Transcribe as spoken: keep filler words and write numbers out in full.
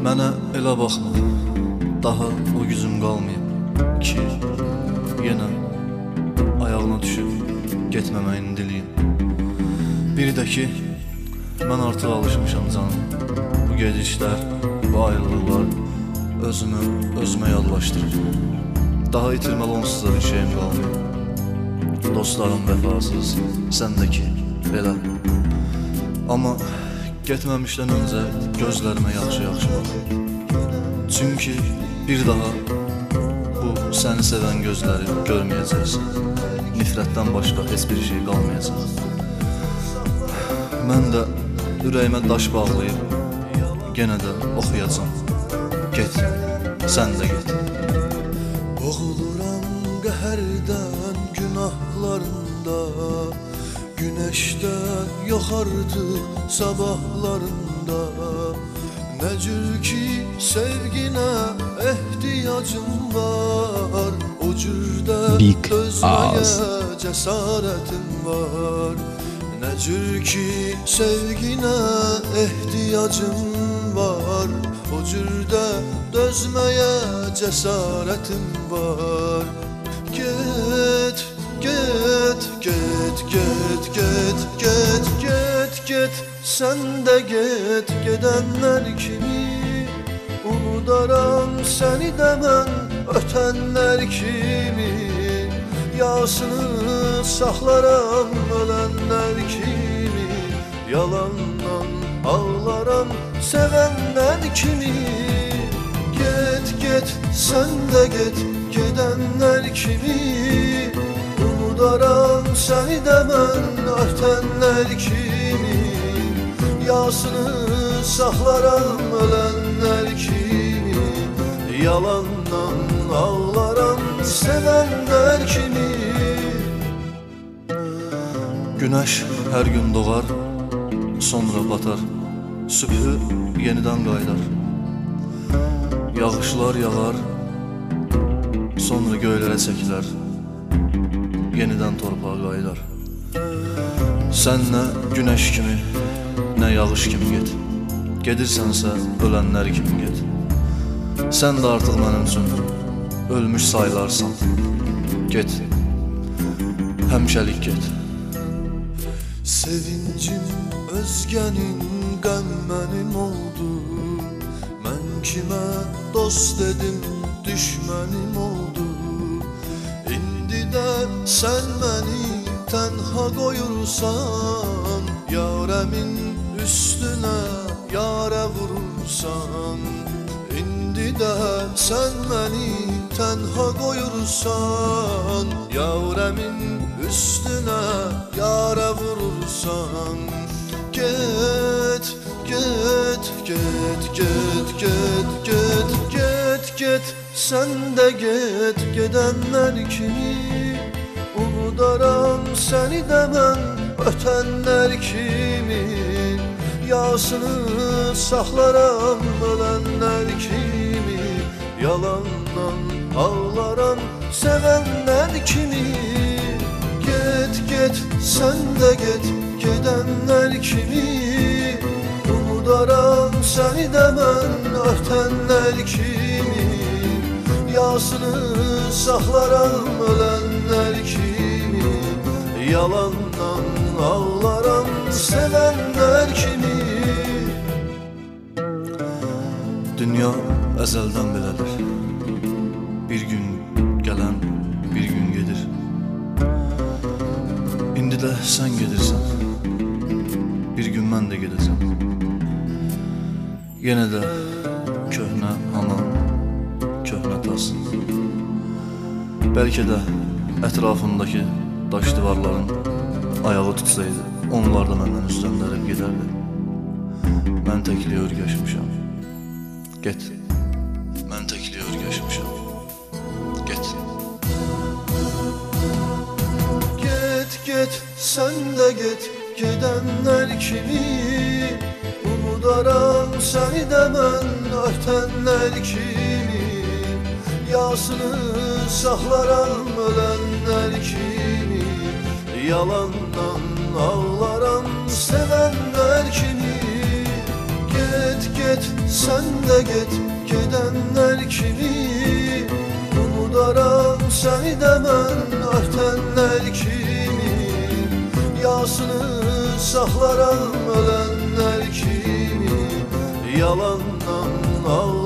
Mənə elə baxma, daha o gücüm qalmayıb ki, yenə ayağına düşüb getməməyini diliyim. Bir də ki, mən artıq alışmışam canım. Bu gedişlər, bu ayrılıqlar özümü özümə yadlaşdırır. Daha itirməli onsuz da bir şeyim qalmayıb. Dostlarım vəfasız, səndəki belə. Amma getməmişdən öncə gözlərimə yaxşı-yaxşı bax. Çünki bir daha bu səni sevən gözləri görməyəcəksən. Nifrətdən başqa heç bir şey qalmayacaq. Mən də ürəyimə daş bağlayıb yenə də oxuyacam. Get, sən də get. Boğuluram qəhərdən günahlarında, güneşdən yox artıq sabahlarında. Nə cür ki sevginə ehtiyacım var, o cürdə dözməyə cəsarətim var. Nə cür ki sevginə ehtiyacım var, o cürdə dözməyə cəsarətim var. Get, get, get, get, get, get, get, get, sən də get, gedənlər kimi. Unudaram səni də mən ötənlər kimi. Yasını saxlaram ölənlər kimi. Yalandan ağlaram sevənlər kimi. Get, get, sən də get, gedənlər kimi. Unudaram səni də mən ötənlər kimi. Yasını saxlaram ölənlər kimi. Yalandan ağlaram sevənlər kimi. Günəş hər gün doğar, sonra batar. Sübhü yenidən qaydar. Yağışlar yağar, sonra göylərə çəkilər. Yenidən torpağa qaydar. Sən nə günəş kimi, nə yağış kimi get. Gedirsənsə ölənlər kimi get. Sən də artıq mənim üçün ölmüş saylarsan. Get, həmişəlik get. Sevincim özgənin, qəm mənim oldu. Mən kimə dost dedim, düşmənim oldu. İndi də sən məni tənha qoyursan, yarəmin üstünə yarə vurursan. İndi də sən məni tənha qoyursan, yarəmin üstünə yarə vurursan. Get, get, get, get, get, get, get, get, sən də get, gedənlər kimi. Unudaram səni də mən ötənlər kimi. Yasını saxlaram ölənlər kimi. Yalandan ağlaram sevənlər kimi. Get, get, sən də get, gedənlər kimi. Unudaram səni də mən ötənlər kimi. Yasını saxlaram ölənlər kimi. Yalandan ağlaram sevənlər kimi. Dünya əzəldən belədir. Bir gün gələn, bir gün gedir. İndi də sən gedirsən, bir gün mən də gedəcəm. Yenə də köhnə anam, köhnə tas. Bəlkə də ətrafımdakı daş divarların ayağı tutsaydı, onlar da məndən üstünlərib gedərdi. Mən təkliyə örgəşmişəm. Get, mən təkliyə örgəşmişəm. Get. Get, get, sən də get, gedənlər kimi. Unudaram səni də mən ötənlər kimi. Yasını saxlaram ölənlər kimi. Yalandan ağlaram sevənlər kimi. Get, get, sən de get gedenler kimi, unudaram seni de ben örtenler kimi. Yasını saxlaram ölenler kimi, yalandan ağlar